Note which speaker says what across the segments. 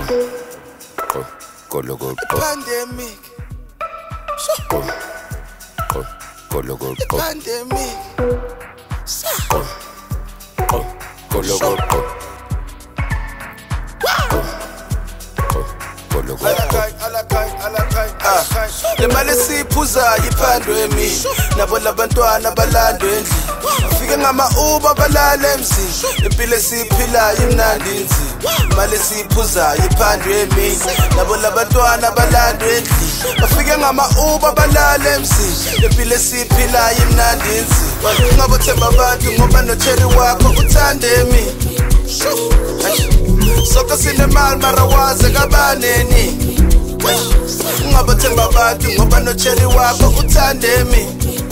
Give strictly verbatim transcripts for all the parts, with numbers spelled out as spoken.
Speaker 1: Go, go, go, go.
Speaker 2: Pandemic.
Speaker 1: Go, go, go, go, go.
Speaker 2: Pandemic.
Speaker 1: Go, go, go, go, go.
Speaker 2: Alakai, alakai, alakai, alakai. Le mali siphuza yiphandwe mi. Nabo labantwana balandwe endlini. Afike ngama Uber balale emzini. Impilo esiphila imnandi inzima. Mali siphuza yiphandwe mi. Nabo labantwana balandwe endlini. Afike ngama Uber balale emzini. Impilo esiphila imnandi inzima. Ungabothemba abantu ngoba no cherry wakho uthande mi. Soka sinemali mara waze kabaneni. Ungabathemba abantu ngoba no cherry wakho uthande mi.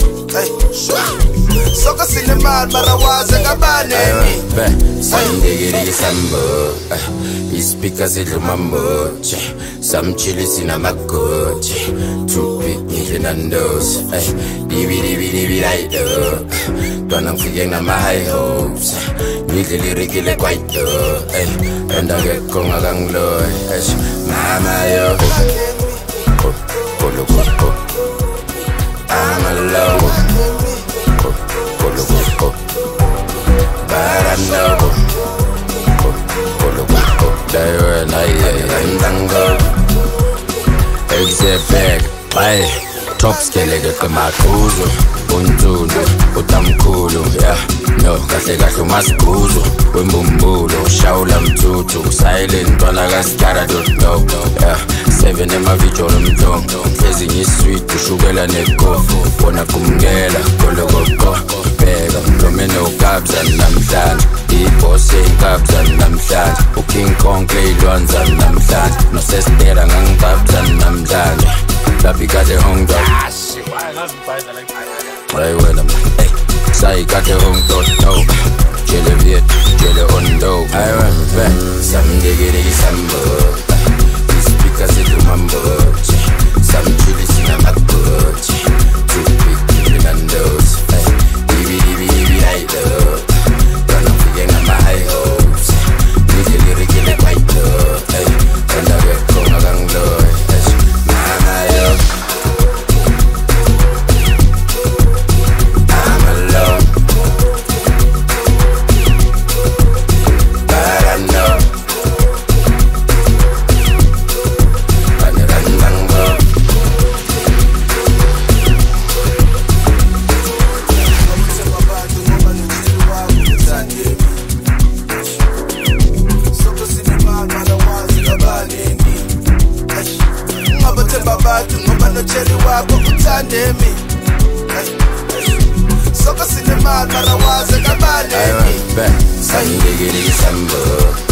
Speaker 2: Soka sinemali mara waze kabaneni.
Speaker 1: Samdigiri sambo, ispika zidlumambo, samchili sinamakoche, tupi ngilinandos, divi divi divi raido, twana mfike na my high hopes, ngidlilirikile kwaito, endakekho ngakangloy, mama yo, kolo kolo, I'm alone, kolo kolo. But I know Kolo kolo They were like Tango Exit bag Bye Top scale Get my kuzo Unzulu Utamkulu Yeah No Kahle kahle umasikuzo Wembumbulo Shawula mtutu Silent Wala kaskara don't know Yeah Seven ema vijolo mjongo Hlezi ngisweet Ushukela nekofu Wona kumngela Kolo kolo Bega Lomene ukabza namhlanje Ibose inkabza namhlanje uKing Kong leyilwanza namhlanje Nosestera ngangikabza namhlanje Lapikade home dog Hey wena hey Sayikade home dog no Chele viet chele ondo I remember back Samdigiri sambo Ispika zidumambo Some chili sinamakoche Too big kilinandos Divi divi divi raido Twana mfike ngama high hopes Ngidlilirikile kwaito Endakekho ngakangloy Mama yo I'm alone But I know Panarandango
Speaker 2: Cherry wako uthande mi. Soka sinemali mara waze kabaneni.
Speaker 1: Samdigiri sambo